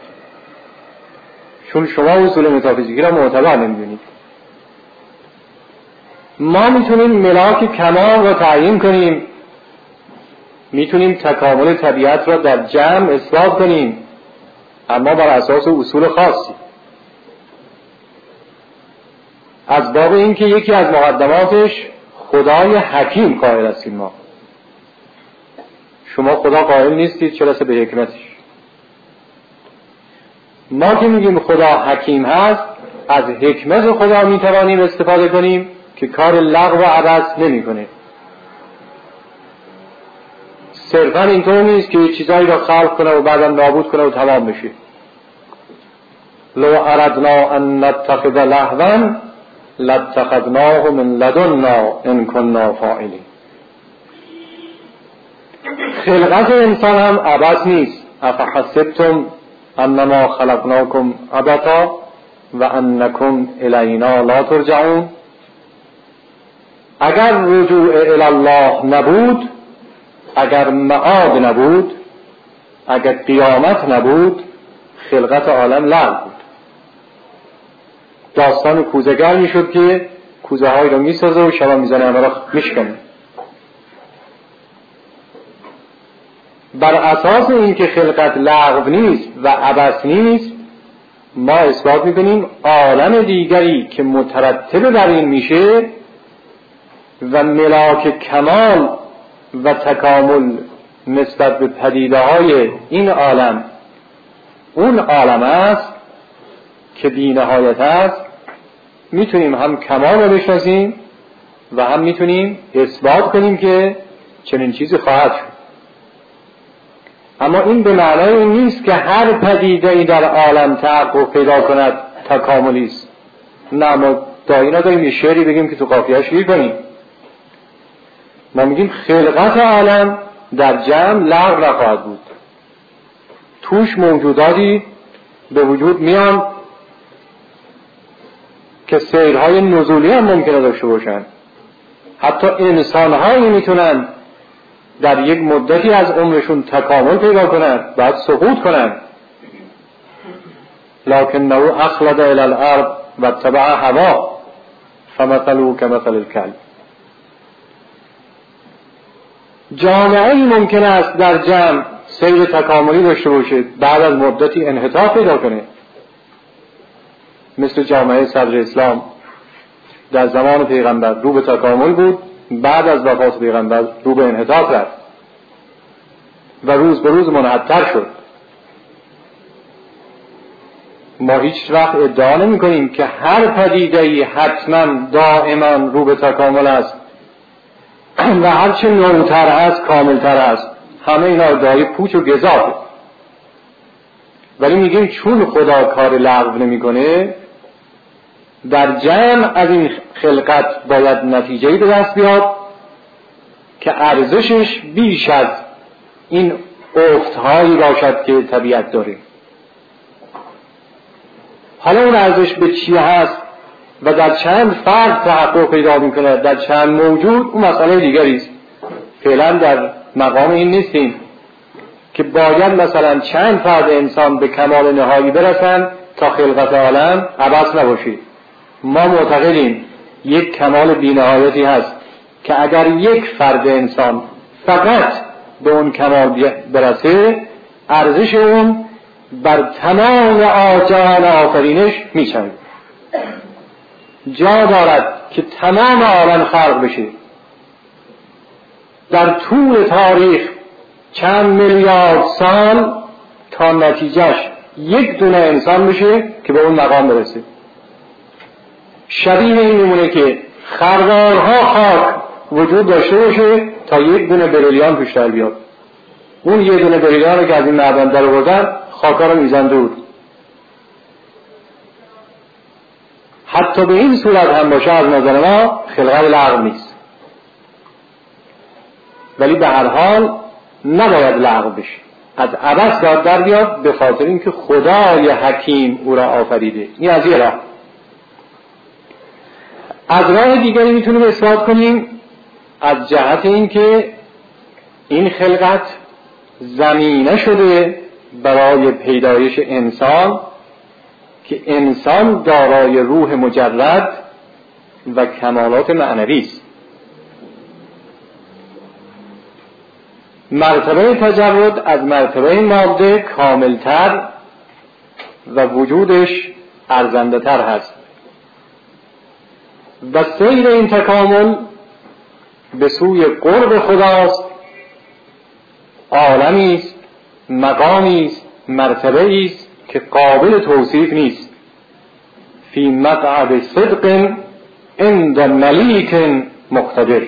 چون شما اصول متافیزیکی را معتبر نمیدونید. ما میتونیم ملاک کمال را تعیین کنیم، میتونیم تکامل طبیعت را در جمع اثبات کنیم، اما بر اساس اصول خاصی. از باب این که یکی از مقدماتش خدای حکیم قائل هستیم. ما شما خدا قائل نیستید، چه رسه به حکمتش. ما که میگیم خدا حکیم هست، از حکمت خدا میتوانیم استفاده کنیم که کار لغو و عبث نمی کنه. صرفا اینطور نیست که چیزایی را خلق کنه و بعدم نابود کنه و تمام بشه. لو اردنا ان نتخذ لهوا لاتخذناه من لدنا ان كنا فاعلین. خلقت انسان هم عبث نیست. افحسبتم انما خلقناکم عبثا و انکم الینا لا ترجعون. اگر رجوع الی الله نبود، اگر معاد نبود، اگر قیامت نبود، خلقت عالم لغو بود. داستان کوزه‌گر میشد که کوزه هایی رو میسازه و شبا میزنه همه را میشکنه. بر اساس این که خلقت لغو نیست و عبث نیست، ما اثبات میکنیم عالم دیگری که مترتب بر این میشه و ملاک کمال و تکامل نسبت به پدیده های این عالم اون عالم است که بی نهایت است، میتونیم هم کمال رو بشناسیم و هم میتونیم اثبات کنیم که چنین چیزی خواهد شد. اما این به معنای این نیست که هر پدیده‌ای در عالم تحقق پیدا کند تکاملی است. نه، ما دایی نداریم یه شعری بگیم که تو قافیه شعر کنیم. ما میگیم خلقت عالم در جمع لغو نخواهد بود. توش موجوداتی به وجود میان که سیرهای نزولی هم ممکنه داشته باشن. حتی انسانهایی میتونن در یک مدتی از عمرشون تکامل پیدا کنن بعد سقوط کنن. لکنه اخلد الی الارض و تبع هوا فمثله کمثل الکلب. جامعه ای ممکن است در جمع سیر تکاملی داشته باشه بعد از مدتی انحطاط پیدا کنه، مثل جامعه صدر اسلام در زمان پیغمبر رو به تکامل بود، بعد از وفات پیغمبر رو به انحطاط رفت و روز به روز منحط‌تر شد. ما هیچ وقت ادعا نمی کنیم که هر پدیده‌ای حتما دائما رو به تکامل است و هرچه نوتر هست کاملتر هست. همه اینا ادعای پوچ و گزافه. ولی میگیم چون خدا کار لغو نمی کنه، در جمع از این خلقت باید نتیجه‌ای به دست بیاد که ارزشش بیش از این افت‌هایی باشد که طبیعت داره. حالا اون ارزش به چی هست و در چند فرد تحقق پیدا میکنه، در چند موجود، اون مسئله دیگری است. فعلا در مقام این نیستیم که باید مثلا چند فرد انسان به کمال نهایی برسن تا خلقت عالم عبث نباشید. ما معتقدیم یک کمال بی‌نهایتی هست که اگر یک فرد انسان فقط به اون کمال برسه، ارزش اون بر تمام جهان آفرینش میشود. جا دارد که تمام عالم خلق بشه، در طول تاریخ چند میلیارد سال، تا نتیجهش یک دونه انسان بشه که به اون مقام برسه. شبیه این میمونه که خروارها خاک وجود داشته باشه تا یک دونه بریلیان توش در بیاد. اون یک دونه بریلیان رو که از این معدن در آوردن، خاکا رو میزن دور. حتی به این صورت هم باشه از نظر ما خلقت لغو نیست، ولی به هر حال نباید لغو بشه، از عبث داد در بیاد، به خاطر اینکه خدای حکیم او را آفریده. این از یه راه. از راه دیگری میتونیم اثبات کنیم از جهت اینکه این خلقت زمینه شده برای پیدایش انسان، که انسان دارای روح مجرد و کمالات معنوی است. مرتبه تجرد از مرتبه ماده کاملتر و وجودش ارزنده تر هست و سیر این تکامل به سوی قرب خداست. عالمی است، مقامی است، مرتبه است که قابل توصیف نیست. فی مقعد صدق عند ملیک مقتدر.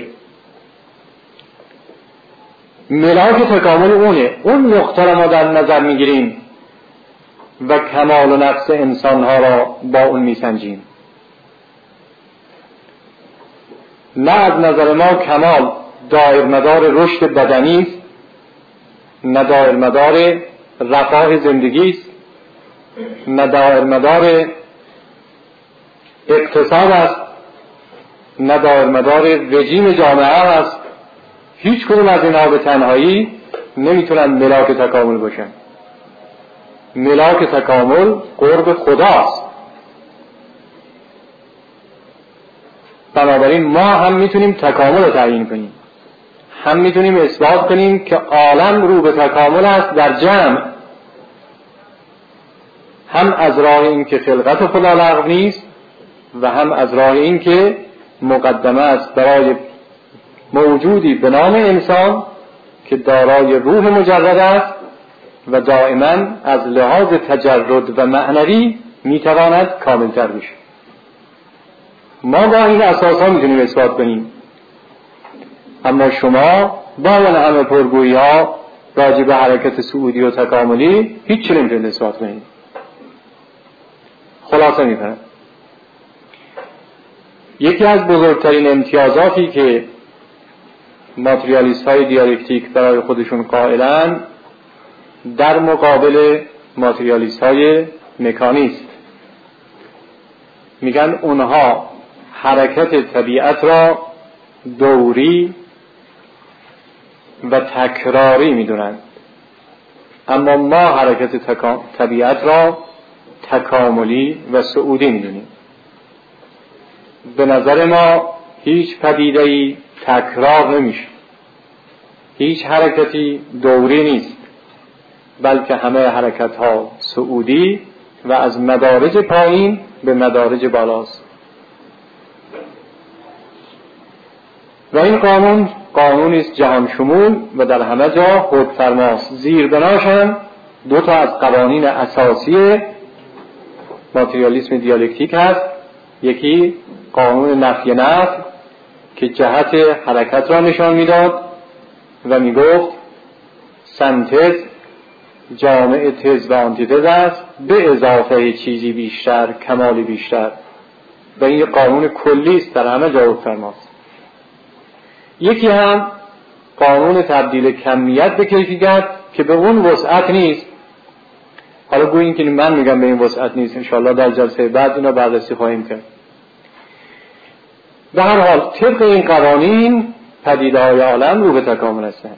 ملاک تکامل اونه، اون نقطه را ما در نظر میگیریم و کمال و نقص انسانها را با اون میسنجیم. نه از نظر ما کمال دایر مدار رشد بدنی است، نه دایر مدار رفاه زندگی است، نه دایر مدار اقتصاد است، نه دایر مدار رژیم جامعه است. هیچ کدوم از اینها به تنهایی نمیتونن ملاک تکامل باشن. ملاک تکامل قرب خداست. بنابراین ما هم میتونیم تکامل رو تعیین کنیم، هم میتونیم اثبات کنیم که عالم رو به تکامل است در جمع، هم از راه این که خلقت خدا لغو نیست و هم از راه این که مقدمه است برای موجودی به نام انسان که دارای روح مجرد است و دائما از لحاظ تجرد و معنوی میتواند کاملتر بشه. ما با این اساس ها میتونیم اثبات کنیم، اما شما با این همه پرگویی ها راجع به حرکت سعودی و تکاملی هیچ چی نمیتونید اثبات کنید. خلاصه میکنم، یکی از بزرگترین امتیازاتی که ماتریالیست های دیالکتیک برای خودشون قائلن در مقابل ماتریالیست های مکانیست، میگن اونها حرکت طبیعت را دوری و تکراری میدونند، اما ما حرکت تکا... طبیعت را تکاملی و صعودی میدونیم. به نظر ما هیچ پدیده‌ای تکرار نمیشه، هیچ حرکتی دوری نیست، بلکه همه حرکت ها صعودی و از مدارج پایین به مدارج بالاست. و این قانون قانونی است جهان شمول و در همه جا خودفرماست. زیربناش هم دو تا از قوانین اساسی ماتریالیسم دیالکتیک هست. یکی قانون نفی نفی که جهت حرکت را نشان میداد و میگفت سنتز جامع تز و آنتیتز است به اضافه چیزی بیشتر، کمالی بیشتر، و این قانون کلی است در همه جا خودفرماست. یکی هم قانون تبدیل کمیت به کیفیت که به اون وسعت نیست. حالا گوییم که من میگم به این وسعت نیست، انشاءالله در جلسه بعد اینا بررسی خواهیم کرد. به هر حال طبق این قوانین پدیده‌های عالم رو به تکامل هستند.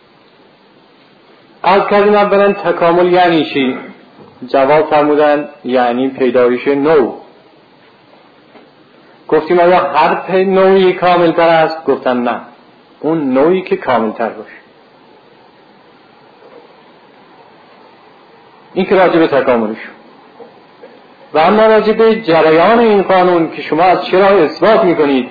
از کردیم اولا تکامل یعنی چی؟ جواب فرمودن یعنی پیدایش نو. گفتیم آیا هر نوعی کامل تر است؟ گفتن نه، اون نوعی که کامل تر باشه. این که راجع به تکاملش. و اما راجع به جریان این قانون که شما از چرا اثبات میکنید،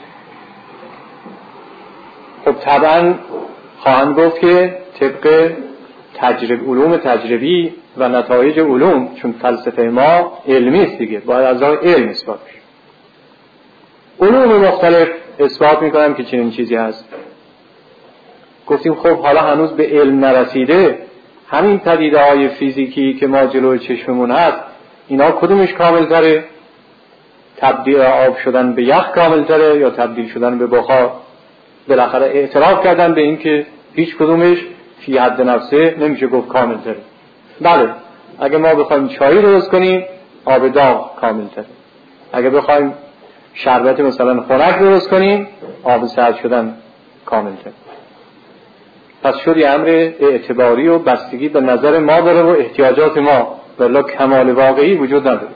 خب طبعا خواهند گفت که طبق تجربه علوم تجربی و نتایج علوم، چون فلسفه ما علمی است دیگه، باید از راه علم اثبات بشه. علوم مختلف اثبات میکنم که چنین چیزی هست. گفتیم خب حالا هنوز به علم نرسیده، همین پدیده‌های فیزیکی که ما جلوی چشممون هست، اینا کدومش کامل تره؟ تبدیل آب شدن به یخ کامل تره یا تبدیل شدن به بخار؟ بالاخره اعتراف کردن به این که هیچ کدومش فی حد نفسه نمیشه گفت کامل تره. بله، اگه ما بخوایم چای درست کنیم آب داغ کامل تره، اگه بخوایم شربت مثلا خوراک درست کنیم آب سرد شدن کامل تره. پس شد یه امر اعتباری و بستگی به نظر ما داره و احتیاجات ما، ولی کمال واقعی وجود نداره.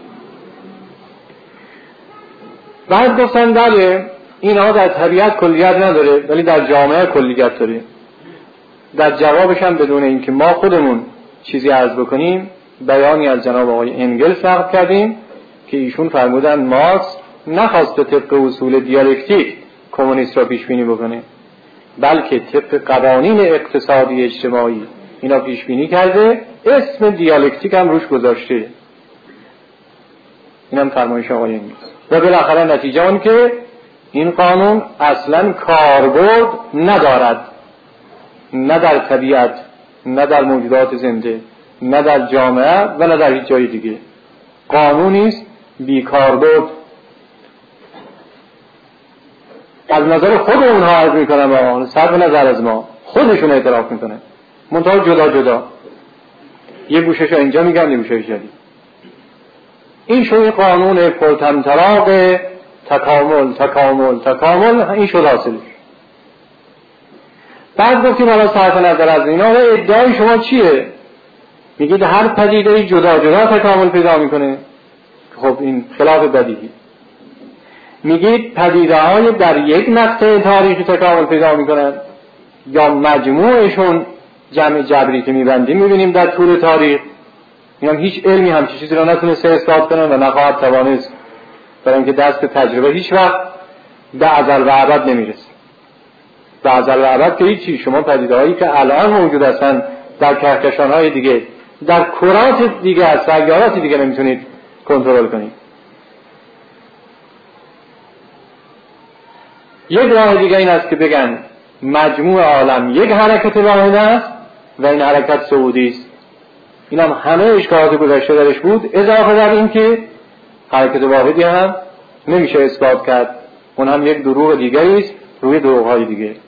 بعد گفتن بله اینها در طبیعت کلیت نداره ولی در جامعه کلیت داره. در جوابش هم بدون اینکه ما خودمون چیزی عرض بکنیم بیانی از جناب آقای انگلس نقل کردیم که ایشون فرمودن مارکس نخواسته طبق اصول دیالکتیک کمونیست را پیش بینی بکنه، بلکه طبق قوانین اقتصادی اجتماعی اینا پیش بینی کرده، اسم دیالکتیک هم روش گذاشته. اینم فرمایش آقای انگلس. و بالاخره نتیجه اون که این قانون اصلا کاربرد ندارد، نه در طبیعت، نه در موجودات زنده، نه در جامعه و نه در هیچ جای دیگه. قانونی است بی کاربرد. از نظر خود اونها عرض میکنن و صرف نظر از ما خودشون اعتراف میکنن، منتها جدا جدا، یه گوشش اینجا میگن یه گوشش جدید. این شد این قانون پرطمطراق تکامل تکامل تکامل، این شد حاصلش. بعد گفتیم حالا صرف نظر از اینا ادعای شما چیه؟ میگید هر پدیده جدا جدا تکامل پیدا میکنه. خب این خلاف بدیهی. میگید پدیده‌های در یک مقطع تاریخی تکامل پیدا میکنن یا مجموعشون جمع جبری که میبندیم میبینیم در طول تاریخ؟ میگم هیچ علمی همچین چیزی رو نتونسته اثبات کنه و نخواهد توانست، برای اینکه دست تجربه هیچ وقت به ازل و ابد نمیرسه. به ازل و ابد که هیچی، شما پدیده‌هایی که الان موجود هستن در کهکشان‌های دیگه، در کرات دیگه، از سیارات دیگه نمیتونید کنترل کنید. یک راه دیگه این است که بگن مجموع عالم یک حرکت واحد است و این حرکت صعودی است. این هم همه اشکالات گذشته درش بود، اضافه در این که حرکت واحدی هم نمیشه اثبات کرد، اون هم یک دروغ دیگری است روی دروغ‌های دیگه.